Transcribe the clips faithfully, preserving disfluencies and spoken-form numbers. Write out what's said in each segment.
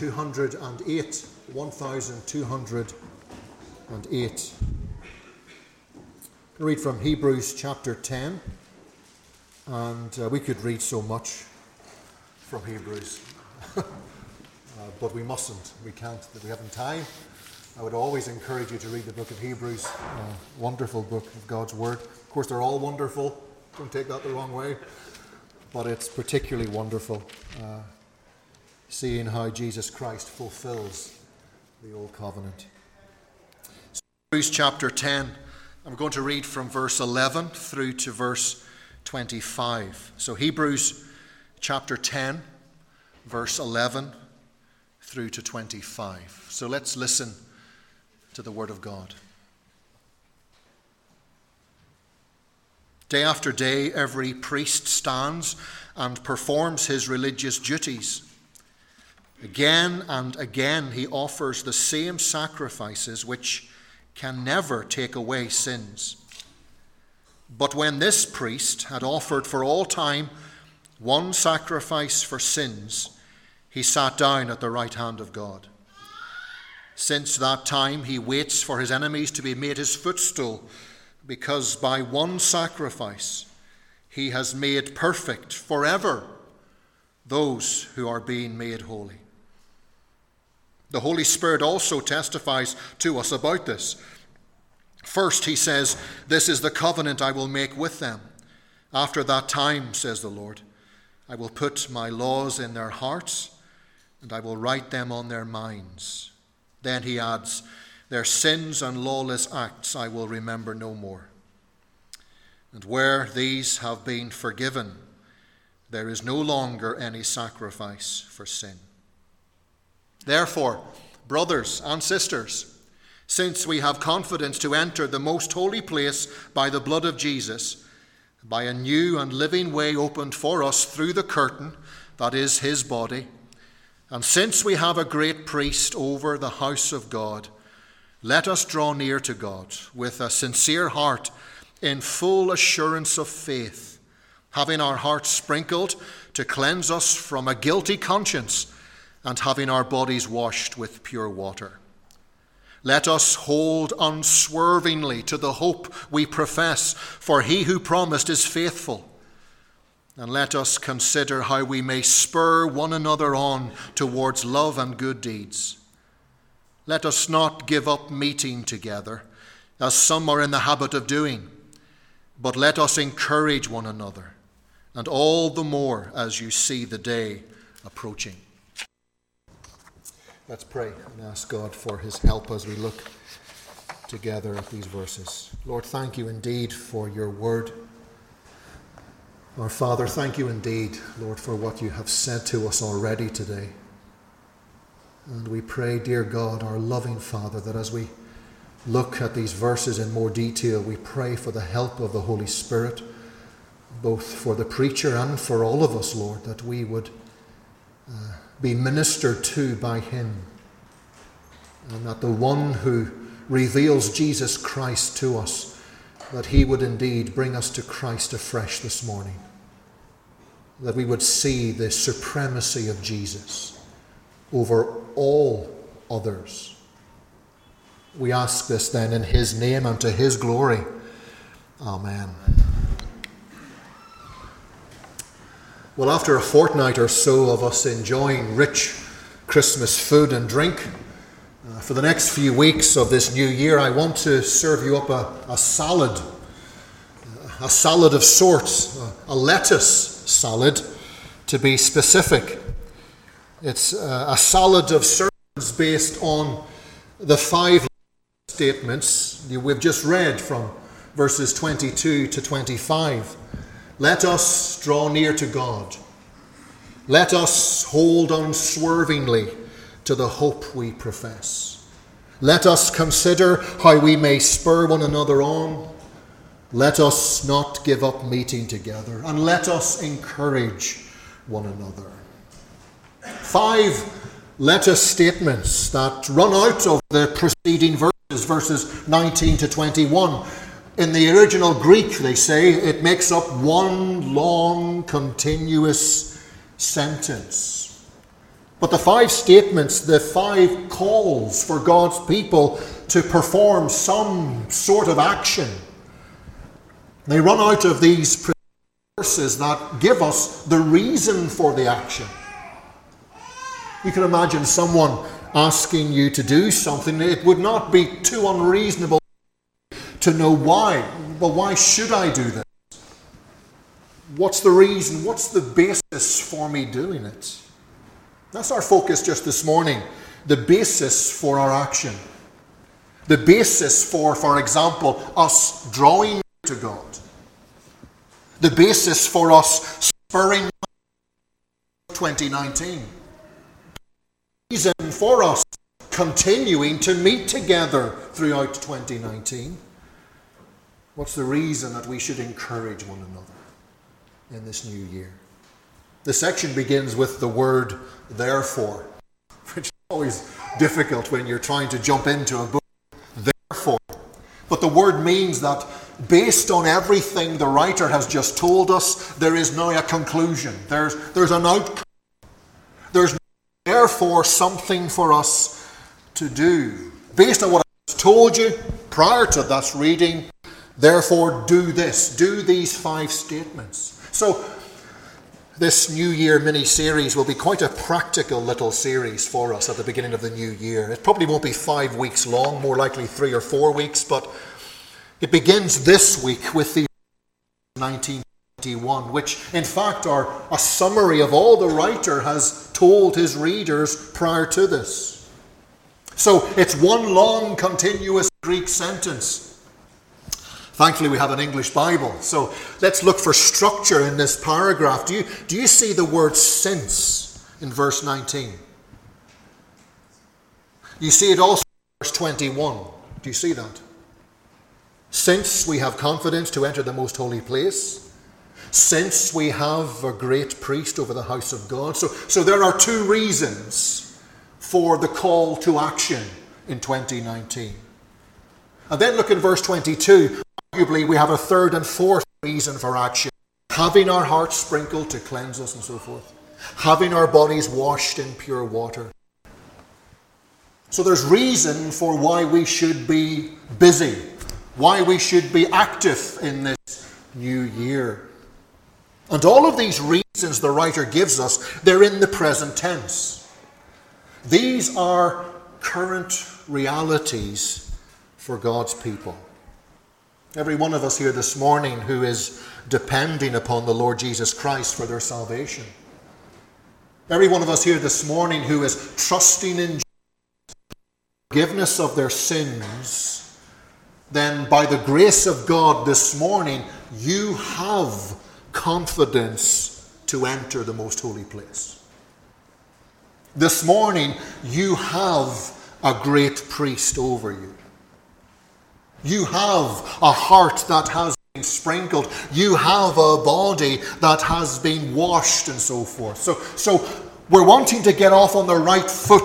two hundred eight. one thousand two hundred eight. I read from Hebrews chapter ten, and uh, we could read so much from Hebrews, uh, but we mustn't. We can't. We haven't time. I would always encourage you to read the book of Hebrews, a wonderful book of God's Word. Of course, they're all wonderful. Don't take that the wrong way. But it's particularly wonderful uh, seeing how Jesus Christ fulfills the Old Covenant. So, Hebrews chapter ten, I'm going to read from verse eleven through to verse twenty-five. So Hebrews chapter ten, verse eleven through to twenty-five. So let's listen to the Word of God. Day after day, every priest stands and performs his religious duties. Again and again, he offers the same sacrifices which can never take away sins. But when this priest had offered for all time one sacrifice for sins, he sat down at the right hand of God. Since that time, he waits for his enemies to be made his footstool, because by one sacrifice he has made perfect forever those who are being made holy. The Holy Spirit also testifies to us about this. First, he says, "This is the covenant I will make with them. After that time, says the Lord, I will put my laws in their hearts, and I will write them on their minds." Then he adds, "Their sins and lawless acts I will remember no more. And where these have been forgiven, there is no longer any sacrifice for sin." Therefore, brothers and sisters, since we have confidence to enter the most holy place by the blood of Jesus, by a new and living way opened for us through the curtain, that is his body, and since we have a great priest over the house of God, let us draw near to God with a sincere heart, in full assurance of faith, having our hearts sprinkled to cleanse us from a guilty conscience, and having our bodies washed with pure water. Let us hold unswervingly to the hope we profess, for he who promised is faithful. And let us consider how we may spur one another on towards love and good deeds. Let us not give up meeting together, as some are in the habit of doing, but let us encourage one another, and all the more as you see the day approaching. Let's pray and ask God for his help as we look together at these verses. Lord, thank you indeed for your word. Our Father, thank you indeed, Lord, for what you have said to us already today. And we pray, dear God, our loving Father, that as we look at these verses in more detail, we pray for the help of the Holy Spirit, both for the preacher and for all of us, Lord, that we would uh, be ministered to by him, and that the one who reveals Jesus Christ to us, that he would indeed bring us to Christ afresh this morning, that we would see the supremacy of Jesus over all others. We ask this then in his name and to his glory. Amen. Well, after a fortnight or so of us enjoying rich Christmas food and drink, uh, for the next few weeks of this new year, I want to serve you up a, a salad, a salad of sorts, a lettuce salad to be specific. It's a salad of sermons based on the five statements we've just read from verses twenty-two to twenty-five. Let us draw near to God. Let us hold unswervingly to the hope we profess. Let us consider how we may spur one another on. Let us not give up meeting together, and let us encourage one another. Five lettuce statements that run out of the preceding verses, verses nineteen to twenty-one. In the original Greek, they say, it makes up one long, continuous sentence. But the five statements, the five calls for God's people to perform some sort of action, they run out of these verses that give us the reason for the action. You can imagine someone asking you to do something. It would not be too unreasonable to know why. Well, why should I do this? What's the reason? What's the basis for me doing it? That's our focus just this morning. The basis for our action. The basis for, for example, us drawing to God. The basis for us spurring twenty nineteen. The reason for us continuing to meet together throughout twenty nineteen. What's the reason that we should encourage one another in this new year? The section begins with the word therefore, which is always difficult when you're trying to jump into a book. Therefore. But the word means that based on everything the writer has just told us, there is now a conclusion. There's, there's an outcome. There's therefore something for us to do. Based on what I just told you prior to that reading, therefore do this. Do these five statements. So, this New Year mini-series will be quite a practical little series for us at the beginning of the new year. It probably won't be five weeks long, more likely three or four weeks, but it begins this week with the nineteen twenty-one, which in fact are a summary of all the writer has told his readers prior to this. So it's one long continuous Greek sentence. Thankfully, we have an English Bible. So let's look for structure in this paragraph. Do you, do you see the word since in verse nineteen? You see it also in verse twenty-one. Do you see that? Since we have confidence to enter the most holy place. Since we have a great priest over the house of God. So, so there are two reasons for the call to action in twenty nineteen. And then look in verse twenty-two. Arguably, we have a third and fourth reason for action. Having our hearts sprinkled to cleanse us and so forth. Having our bodies washed in pure water. So there's reason for why we should be busy. Why we should be active in this new year. And all of these reasons the writer gives us, they're in the present tense. These are current realities for God's people. Every one of us here this morning who is depending upon the Lord Jesus Christ for their salvation. Every one of us here this morning who is trusting in forgiveness of their sins, then by the grace of God this morning, you have confidence to enter the most holy place. This morning, you have a great priest over you. You have a heart that has been sprinkled. You have a body that has been washed and so forth. So, so we're wanting to get off on the right foot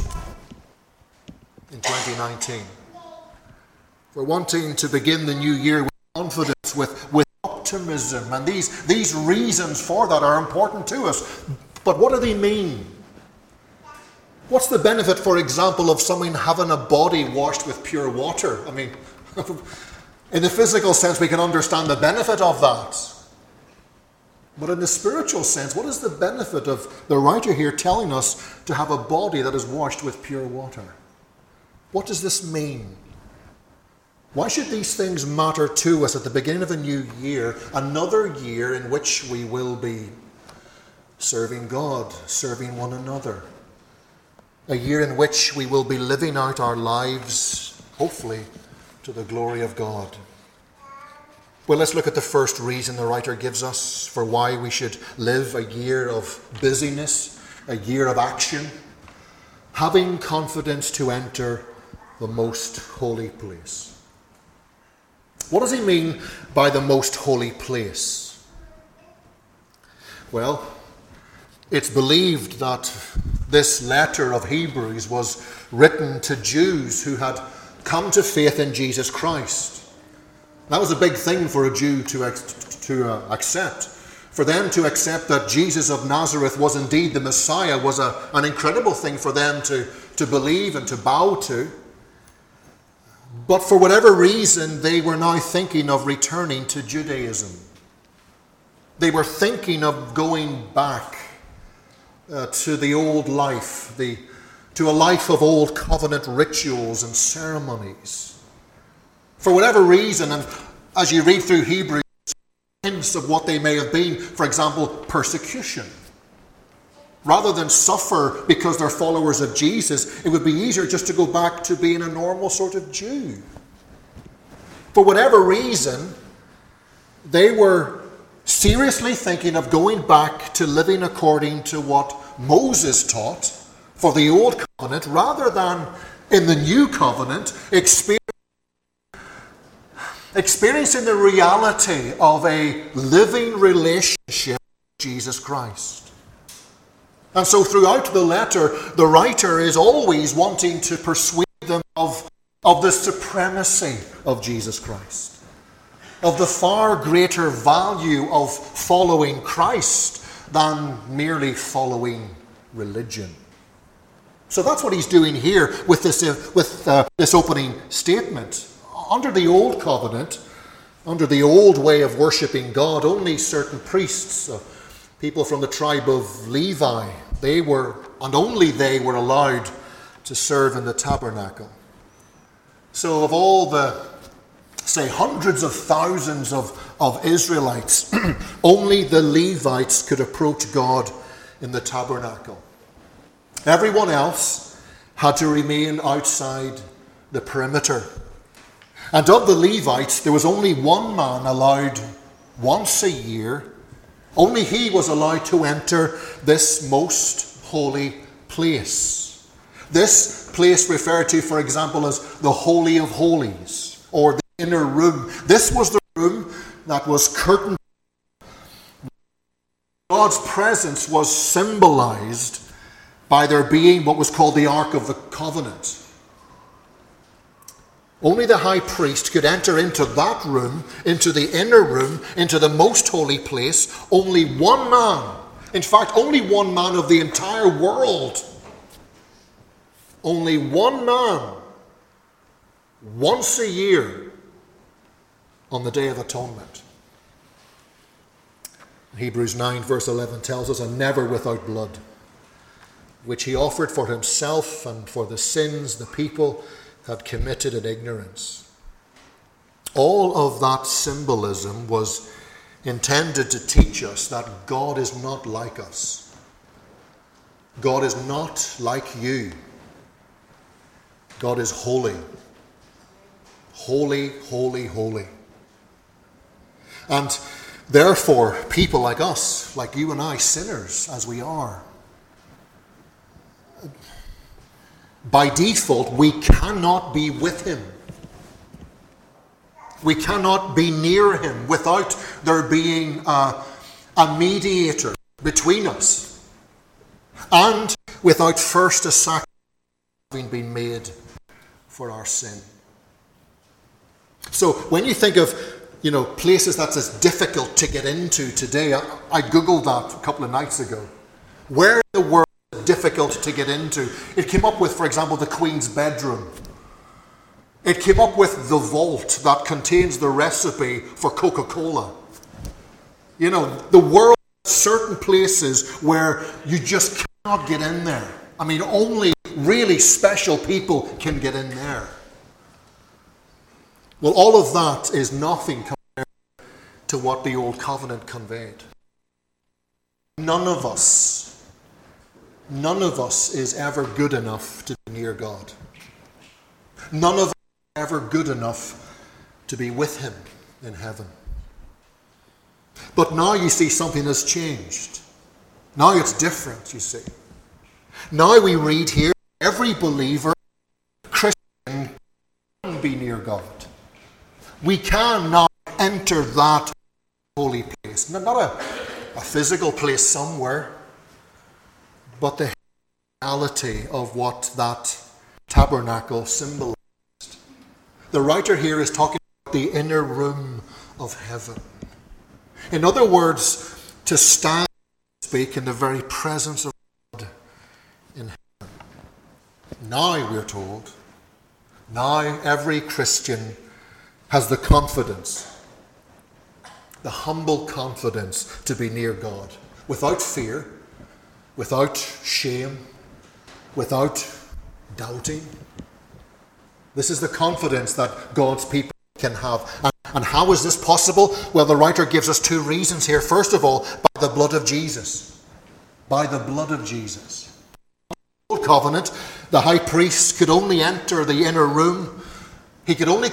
in twenty nineteen. We're wanting to begin the new year with confidence, with, with optimism. And these, these reasons for that are important to us. But what do they mean? What's the benefit, for example, of someone having a body washed with pure water? I mean, in the physical sense, we can understand the benefit of that. But in the spiritual sense, what is the benefit of the writer here telling us to have a body that is washed with pure water? What does this mean? Why should these things matter to us at the beginning of a new year, another year in which we will be serving God, serving one another? A year in which we will be living out our lives, hopefully, to the glory of God. Well, let's look at the first reason the writer gives us for why we should live a year of busyness, a year of action, having confidence to enter the most holy place. What does he mean by the most holy place? Well, it's believed that this letter of Hebrews was written to Jews who had come to faith in Jesus Christ. That was a big thing for a Jew to, to uh, accept. For them to accept that Jesus of Nazareth was indeed the Messiah was a, an incredible thing for them to, to believe and to bow to. But for whatever reason, they were now thinking of returning to Judaism. They were thinking of going back uh, to the old life, the, to a life of old covenant rituals and ceremonies. For whatever reason, and as you read through Hebrews, hints of what they may have been, for example, persecution. Rather than suffer because they're followers of Jesus, it would be easier just to go back to being a normal sort of Jew. For whatever reason, they were seriously thinking of going back to living according to what Moses taught for the old covenant, rather than in the new covenant experience Experiencing the reality of a living relationship with Jesus Christ. And so throughout the letter, the writer is always wanting to persuade them of, of the supremacy of Jesus Christ, of the far greater value of following Christ than merely following religion. So that's what he's doing here with this, uh, with, uh, this opening statement. Under the old covenant, under the old way of worshipping God, only certain priests, uh, people from the tribe of Levi, they were, and only they were allowed to serve in the tabernacle. So of all the, say, hundreds of thousands of, of Israelites, only the Levites could approach God in the tabernacle. Everyone else had to remain outside the perimeter. And of the Levites, there was only one man allowed once a year. Only he was allowed to enter this most holy place. This place referred to, for example, as the Holy of Holies, or the inner room. This was the room that was curtained. God's presence was symbolized by there being what was called the Ark of the Covenant. Only the high priest could enter into that room, into the inner room, into the most holy place. Only one man, in fact, only one man of the entire world. Only one man, once a year, on the Day of Atonement. Hebrews nine verse eleven tells us, and never without blood, which he offered for himself and for the sins the people had committed in ignorance. All of that symbolism was intended to teach us that God is not like us. God is not like you. God is holy. Holy, holy, holy. And therefore, people like us, like you and I, sinners as we are, by default, we cannot be with him. We cannot be near him without there being a, a mediator between us, and without first a sacrifice having been made for our sin. So when you think of, you know, places that's as difficult to get into today, I, I googled that a couple of nights ago. Where in the world difficult to get into? It came up with, for example, the Queen's bedroom. It came up with the vault that contains the recipe for Coca-Cola. You know, the world, certain places where you just cannot get in there. I mean, only really special people can get in there. Well, all of that is nothing compared to what the Old Covenant conveyed. None of us None of us is ever good enough to be near God. None of us is ever good enough to be with him in heaven. But now you see something has changed. Now it's different, you see. Now we read here, every believer, Christian, can be near God. We can now enter that holy place. Not a, a physical place somewhere, but the reality of what that tabernacle symbolized. The writer here is talking about the inner room of heaven. In other words, to stand and speak in the very presence of God in heaven. Now, we're told, now every Christian has the confidence, the humble confidence to be near God, without fear, without shame, without doubting. This is the confidence that God's people can have. And, and how is this possible? Well, the writer gives us two reasons here. First of all, by the blood of Jesus. By the blood of Jesus. In the Old Covenant, the high priest could only enter the inner room. He could only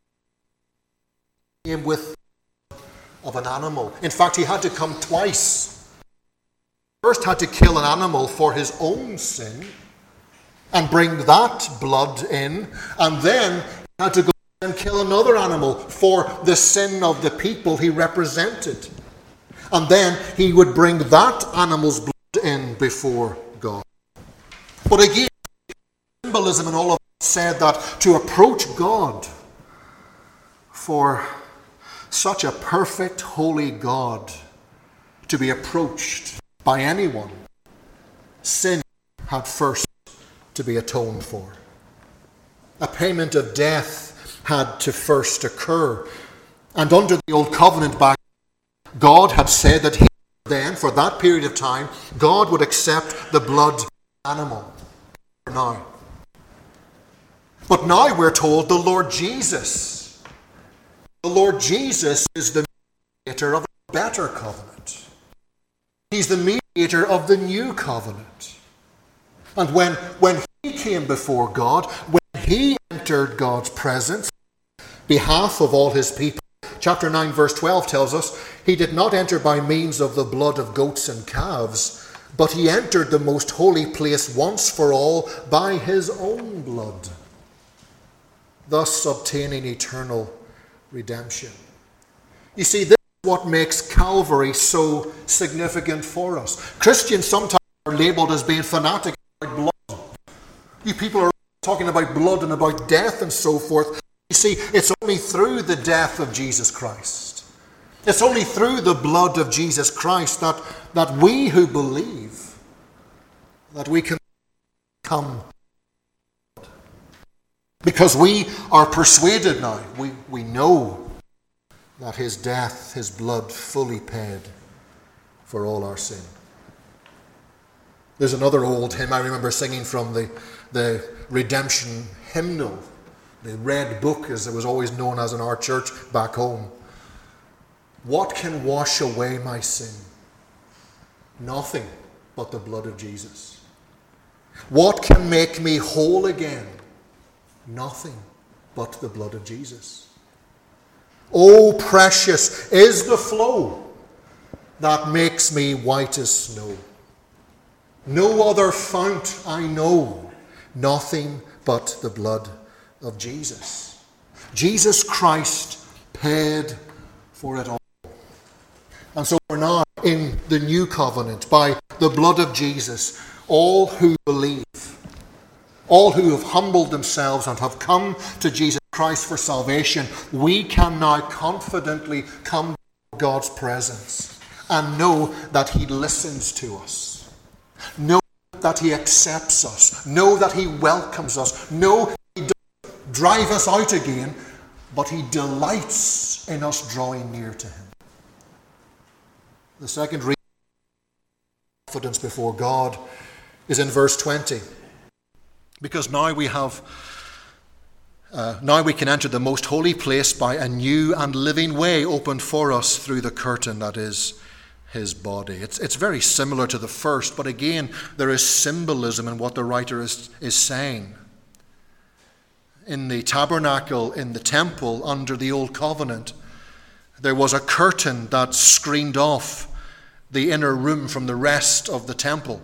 come with of an animal. In fact, he had to come twice. First had to kill an animal for his own sin and bring that blood in, and then he had to go and kill another animal for the sin of the people he represented. And then he would bring that animal's blood in before God. But again, symbolism and all of it said that to approach God, for such a perfect, holy God to be approached by anyone, sin had first to be atoned for. A payment of death had to first occur. And under the Old Covenant back, God had said that he then, for that period of time, God would accept the blood of the animal. For now. But now we're told the Lord Jesus. The Lord Jesus is the mediator of a better covenant. He's the mediator of the new covenant. And when, when he came before God, when he entered God's presence, on behalf of all his people, chapter nine verse twelve tells us, he did not enter by means of the blood of goats and calves, but he entered the most holy place once for all by his own blood, thus obtaining eternal redemption. You see, this is what makes Calvary so significant for us. Christians sometimes are labelled as being fanatics about blood. You people are talking about blood and about death and so forth. You see, it's only through the death of Jesus Christ. It's only through the blood of Jesus Christ that, that we who believe, that we can come. Because we are persuaded now, we, we know that his death, his blood fully paid for all our sin. There's another old hymn I remember singing from the, the redemption hymnal, the Red Book, as it was always known as in our church back home. What can wash away my sin? Nothing but the blood of Jesus. What can make me whole again? Nothing but the blood of Jesus. Oh, precious is the flow that makes me white as snow. No other fount I know, nothing but the blood of Jesus. Jesus Christ paid for it all. And so we're now in the new covenant by the blood of Jesus. All who believe, all who have humbled themselves and have come to Jesus Christ for salvation, we can now confidently come to God's presence and know that he listens to us. Know that he accepts us. Know that he welcomes us. Know that he doesn't drive us out again, but he delights in us drawing near to him. The second reason for confidence before God is in verse twenty. Because now we have, uh, now we can enter the most holy place by a new and living way opened for us through the curtain that is his body. It's, it's very similar to the first, but again, there is symbolism in what the writer is, is saying. In the tabernacle, in the temple, under the old covenant, there was a curtain that screened off the inner room from the rest of the temple.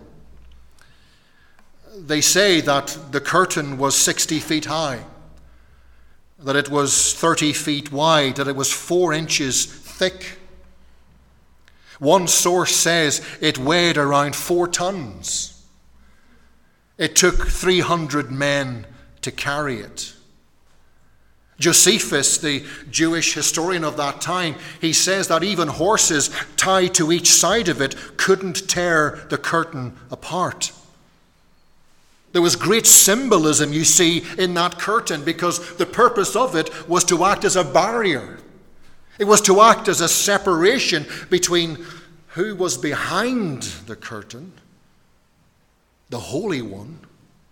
They say that the curtain was sixty feet high, that it was thirty feet wide, that it was four inches thick. One source says it weighed around four tons. It took three hundred men to carry it. Josephus, the Jewish historian of that time, he says that even horses tied to each side of it couldn't tear the curtain apart. There was great symbolism, you see, in that curtain, because the purpose of it was to act as a barrier. It was to act as a separation between who was behind the curtain, the Holy One,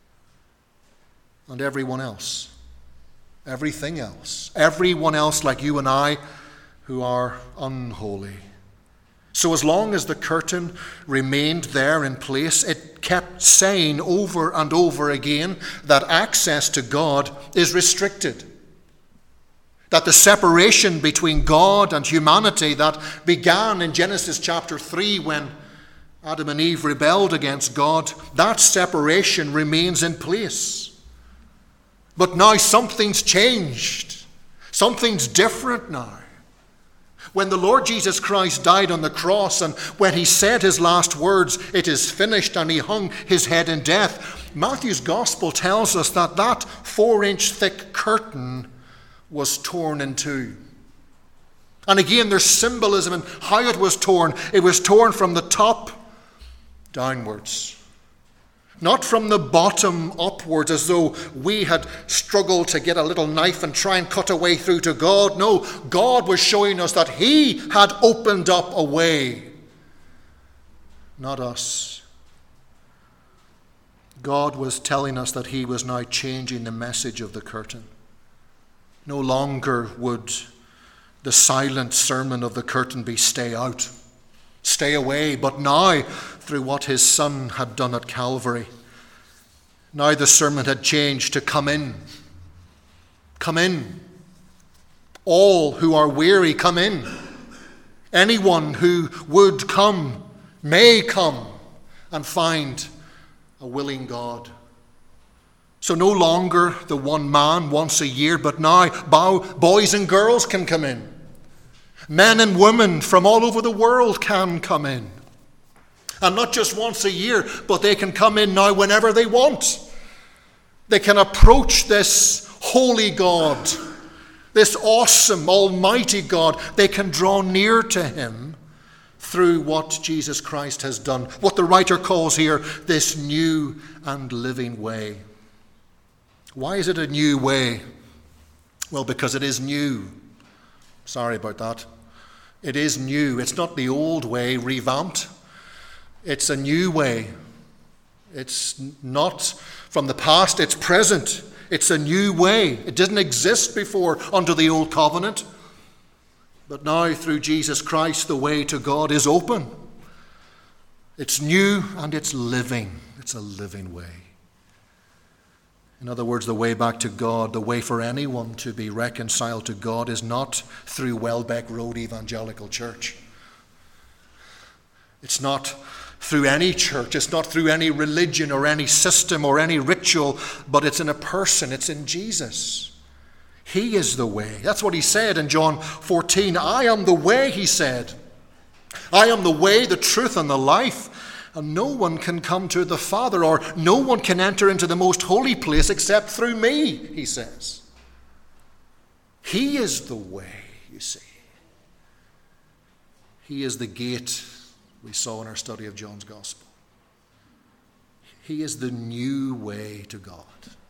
and everyone else. Everything else. Everyone else like you and I who are unholy. So as long as the curtain remained there in place, it kept saying over and over again that access to God is restricted. That the separation between God and humanity that began in Genesis chapter three when Adam and Eve rebelled against God, that separation remains in place. But now something's changed. Something's different now. When the Lord Jesus Christ died on the cross and when he said his last words, "It is finished," and he hung his head in death, Matthew's gospel tells us that that four-inch thick curtain was torn in two. And again, there's symbolism in how it was torn. It was torn from the top downwards. Not from the bottom upwards, as though we had struggled to get a little knife and try and cut a way through to God. No, God was showing us that he had opened up a way, not us. God was telling us that he was now changing the message of the curtain. No longer would the silent sermon of the curtain be "stay out, stay away," but now, through what his Son had done at Calvary, now the sermon had changed to "come in, come in. All who are weary, come in. Anyone who would come may come and find a willing God." So no longer the one man once a year, but now boys and girls can come in. Men and women from all over the world can come in. And not just once a year, but they can come in now whenever they want. They can approach this holy God, this awesome, almighty God. They can draw near to him through what Jesus Christ has done. What the writer calls here this new and living way. Why is it a new way? Well, because it is new. Sorry about that. It is new. It's not the old way revamped. It's a new way. It's not from the past, it's present. It's a new way. It didn't exist before under the old covenant. But now through Jesus Christ, the way to God is open. It's new and it's living. It's a living way. In other words, the way back to God, the way for anyone to be reconciled to God is not through Welbeck Road Evangelical Church. It's not through any church. It's not through any religion or any system or any ritual, but it's in a person. It's in Jesus. He is the way. That's what he said in John fourteen. "I am the way," he said. "I am the way, the truth, and the life. And no one can come to the Father, or no one can enter into the most holy place except through me," he says. He is the way, you see. He is the gate we saw in our study of John's Gospel. He is the new way to God.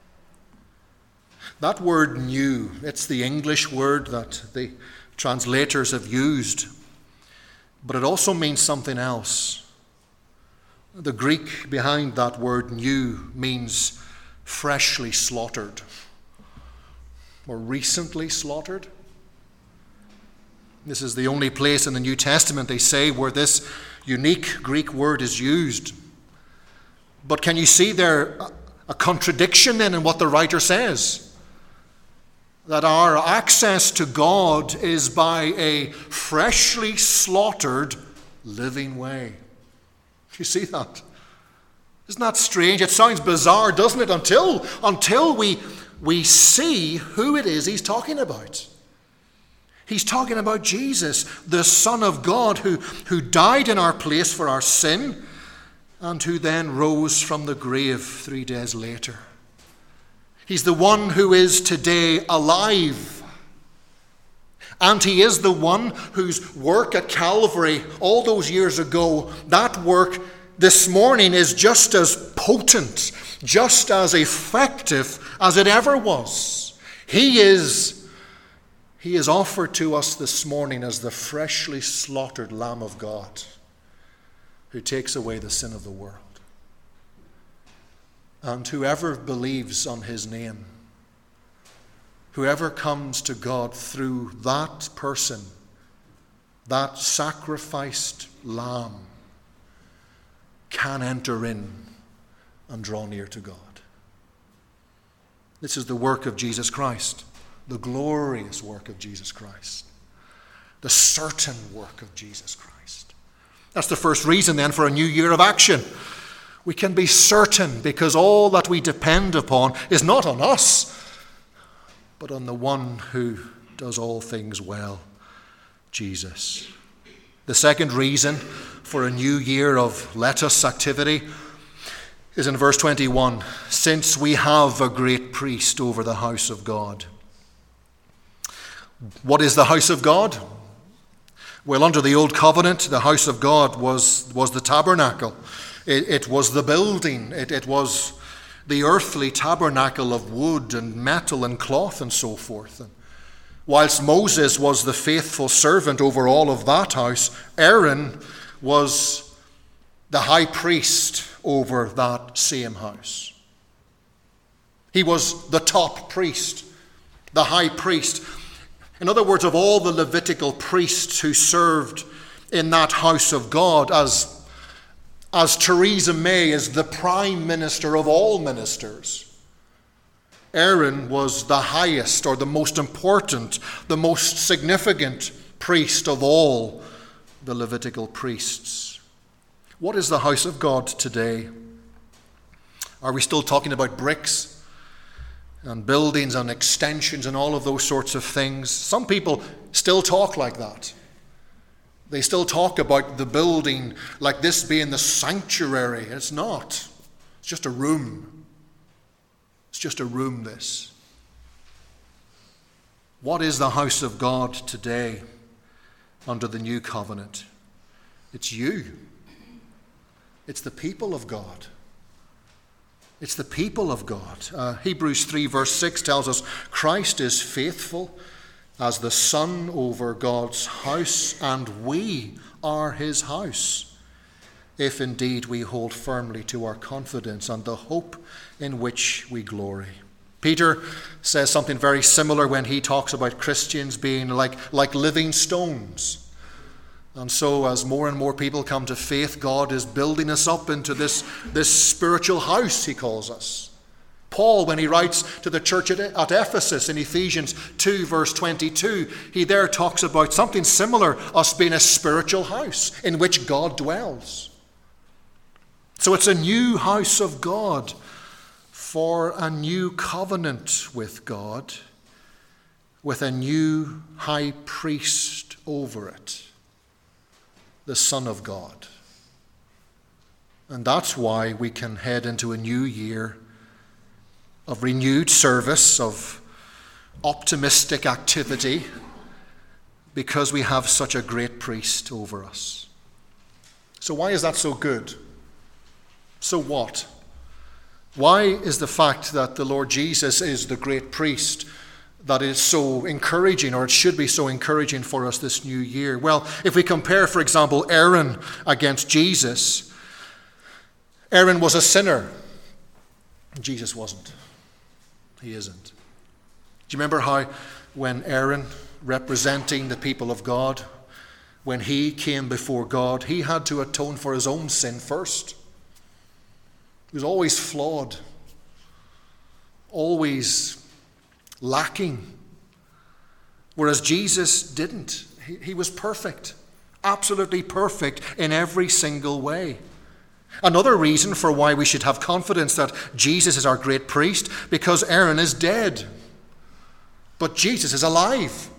That word "new," it's the English word that the translators have used, but it also means something else. The Greek behind that word "new" means freshly slaughtered or recently slaughtered. This is the only place in the New Testament, they say, where this unique Greek word is used. But can you see there a contradiction then in what the writer says? That our access to God is by a freshly slaughtered living way. You see that? Isn't that strange? It sounds bizarre, doesn't it? Until, until we, we see who it is he's talking about. He's talking about Jesus, the Son of God, who, who died in our place for our sin and who then rose from the grave three days later. He's the one who is today alive. And he is the one whose work at Calvary all those years ago, that work this morning is just as potent, just as effective as it ever was. He is, he is offered to us this morning as the freshly slaughtered Lamb of God who takes away the sin of the world. And whoever believes on his name, whoever comes to God through that person, that sacrificed lamb, can enter in and draw near to God. This is the work of Jesus Christ, the glorious work of Jesus Christ, the certain work of Jesus Christ. That's the first reason then for a new year of action. We can be certain because all that we depend upon is not on us, but on the one who does all things well, Jesus. The second reason for a new year of let us activity is in verse twenty-one. Since we have a great priest over the house of God. What is the house of God? Well, under the old covenant, the house of God was, was the tabernacle. It, it was the building. It, it was the earthly tabernacle of wood and metal and cloth and so forth. And whilst Moses was the faithful servant over all of that house, Aaron was the high priest over that same house. He was the top priest, the high priest. In other words, of all the Levitical priests who served in that house of God, as, as Theresa May is the prime minister of all ministers, Aaron was the highest or the most important, the most significant priest of all the Levitical priests. What is the house of God today? Are we still talking about bricks and buildings and extensions and all of those sorts of things? Some people still talk like that. They still talk about the building like this being the sanctuary. It's not. It's just a room. It's just a room, this. What is the house of God today under the new covenant? It's you. It's the people of God. It's the people of God. Uh, Hebrews three verse six tells us Christ is faithful as the Son over God's house, and we are his house, if indeed we hold firmly to our confidence and the hope in which we glory. Peter says something very similar when he talks about Christians being like, like living stones. And so as more and more people come to faith, God is building us up into this, this spiritual house, he calls us. Paul, when he writes to the church at, at Ephesus in Ephesians two verse twenty-two, he there talks about something similar, us being a spiritual house in which God dwells. So it's a new house of God for a new covenant with God, with a new high priest over it, the Son of God. And that's why we can head into a new year of renewed service, of optimistic activity, because we have such a great priest over us. So why is that so good? So what? Why is the fact that the Lord Jesus is the great priest that is so encouraging, or it should be so encouraging for us this new year? Well, if we compare, for example, Aaron against Jesus, Aaron was a sinner. Jesus wasn't. He isn't. Do you remember how when Aaron, representing the people of God, when he came before God, he had to atone for his own sin first? He was always flawed, always lacking. Whereas Jesus didn't. He, he was perfect, absolutely perfect in every single way. Another reason for why we should have confidence that Jesus is our great priest, because Aaron is dead, but Jesus is alive.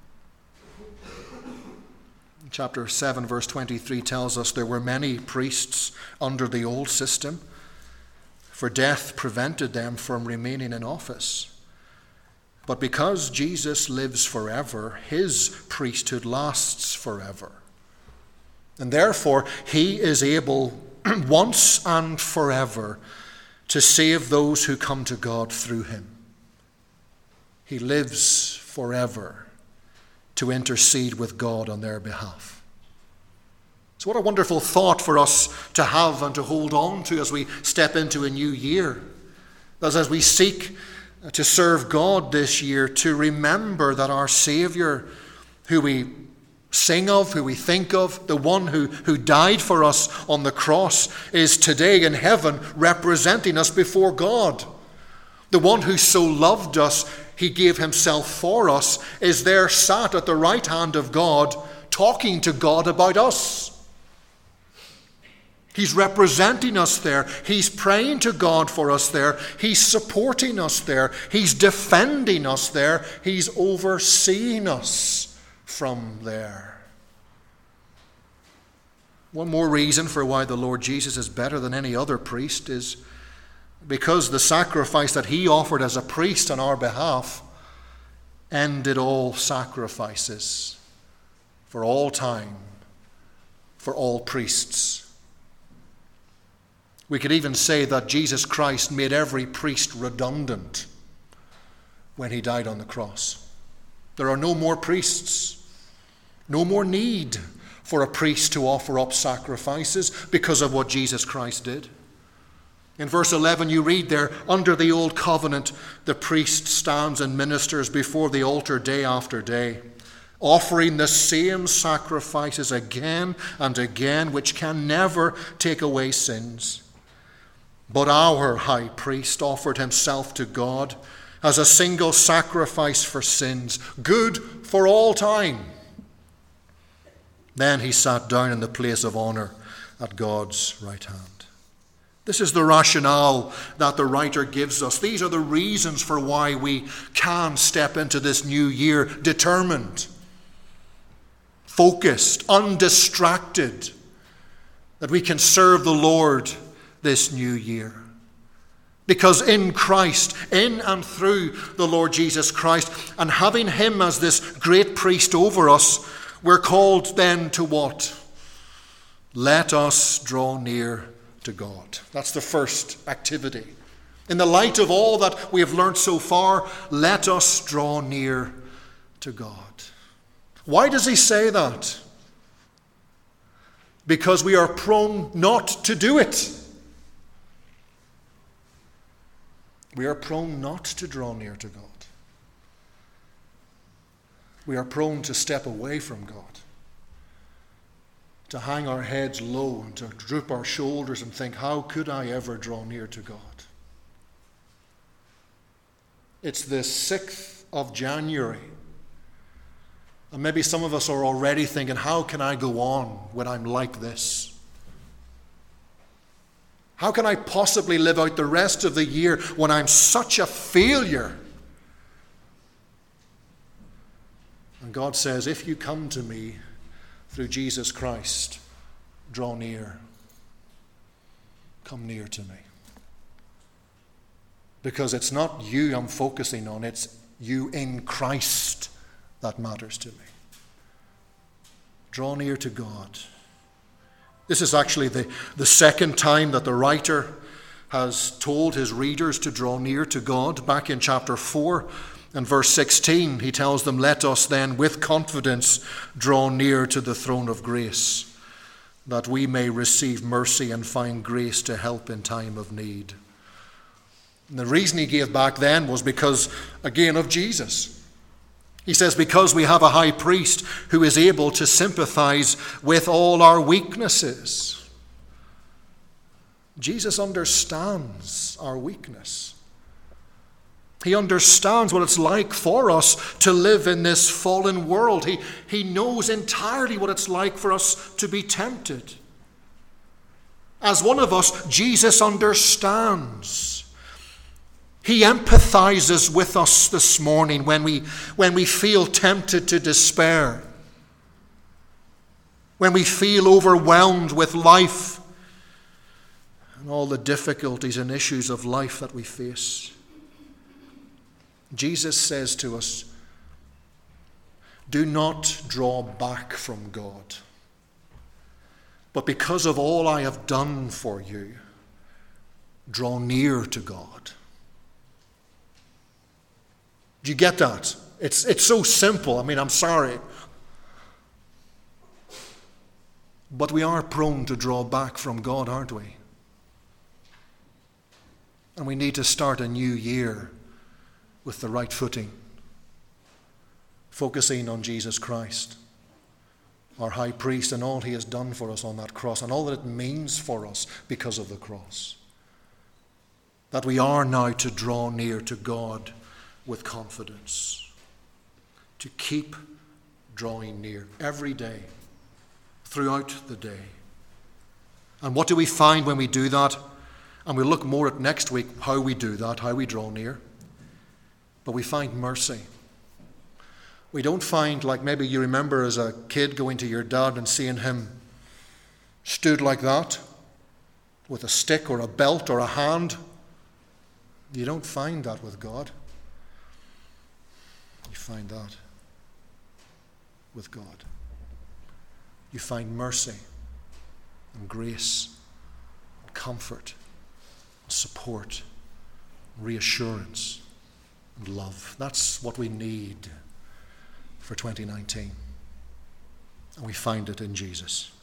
Chapter seven, verse twenty-three tells us there were many priests under the old system. for death prevented them from remaining in office. But because Jesus lives forever, his priesthood lasts forever. And therefore, he is able once and forever to save those who come to God through him. He lives forever to intercede with God on their behalf. So what a wonderful thought for us to have and to hold on to as we step into a new year. As, as we seek to serve God this year, to remember that our Saviour, who we sing of, who we think of, the one who, who died for us on the cross, is today in heaven representing us before God. The one who so loved us, he gave himself for us, is there sat at the right hand of God, talking to God about us. He's representing us there. He's praying to God for us there. He's supporting us there. He's defending us there. He's overseeing us from there. One more reason for why the Lord Jesus is better than any other priest is because the sacrifice that he offered as a priest on our behalf ended all sacrifices for all time, for all priests. We could even say that Jesus Christ made every priest redundant when he died on the cross. There are no more priests, no more need for a priest to offer up sacrifices because of what Jesus Christ did. In verse eleven you read there, under the old covenant, the priest stands and ministers before the altar day after day, offering the same sacrifices again and again, which can never take away sins. But our high priest offered himself to God as a single sacrifice for sins, good for all time. Then he sat down in the place of honor at God's right hand. This is the rationale that the writer gives us. These are the reasons for why we can step into this new year determined, focused, undistracted, that we can serve the Lord this new year. Because in Christ, in and through the Lord Jesus Christ, and having him as this great priest over us, we're called then to what? Let us draw near to God. That's the first activity. In the light of all that we have learned so far, let us draw near to God. Why does he say that? Because we are prone not to do it. We are prone not to draw near to God. We are prone to step away from God, to hang our heads low and to droop our shoulders and think, how could I ever draw near to God? It's the sixth of January. And maybe some of us are already thinking, how can I go on when I'm like this? How can I possibly live out the rest of the year when I'm such a failure? And God says, if you come to me through Jesus Christ, draw near. Come near to me. Because it's not you I'm focusing on, it's you in Christ that matters to me. Draw near to God. This is actually the, the second time that the writer has told his readers to draw near to God. Back in chapter four and verse sixteen, he tells them, let us then with confidence draw near to the throne of grace, that we may receive mercy and find grace to help in time of need. And the reason he gave back then was because, again, of Jesus. He says, because we have a high priest who is able to sympathize with all our weaknesses. Jesus understands our weakness. He understands what it's like for us to live in this fallen world. He, he knows entirely what it's like for us to be tempted. As one of us, Jesus understands. He empathizes with us this morning when we, when we feel tempted to despair, when we feel overwhelmed with life, and all the difficulties and issues of life that we face. Jesus says to us, do not draw back from God, but because of all I have done for you, draw near to God. Do you get that? It's, it's so simple. I mean, I'm sorry. But we are prone to draw back from God, aren't we? And we need to start a new year with the right footing, focusing on Jesus Christ, our high priest, and all he has done for us on that cross, and all that it means for us because of the cross. That we are now to draw near to God with confidence, to keep drawing near every day, throughout the day. And what do we find when we do that? And we'll look more at next week how we do that, how we draw near. But we find mercy. We don't find, like maybe you remember as a kid going to your dad and seeing him stood like that with a stick or a belt or a hand. You don't find that with God. You find that with God. You find mercy and grace and comfort and support, reassurance and love. That's what we need for twenty nineteen. And we find it in Jesus.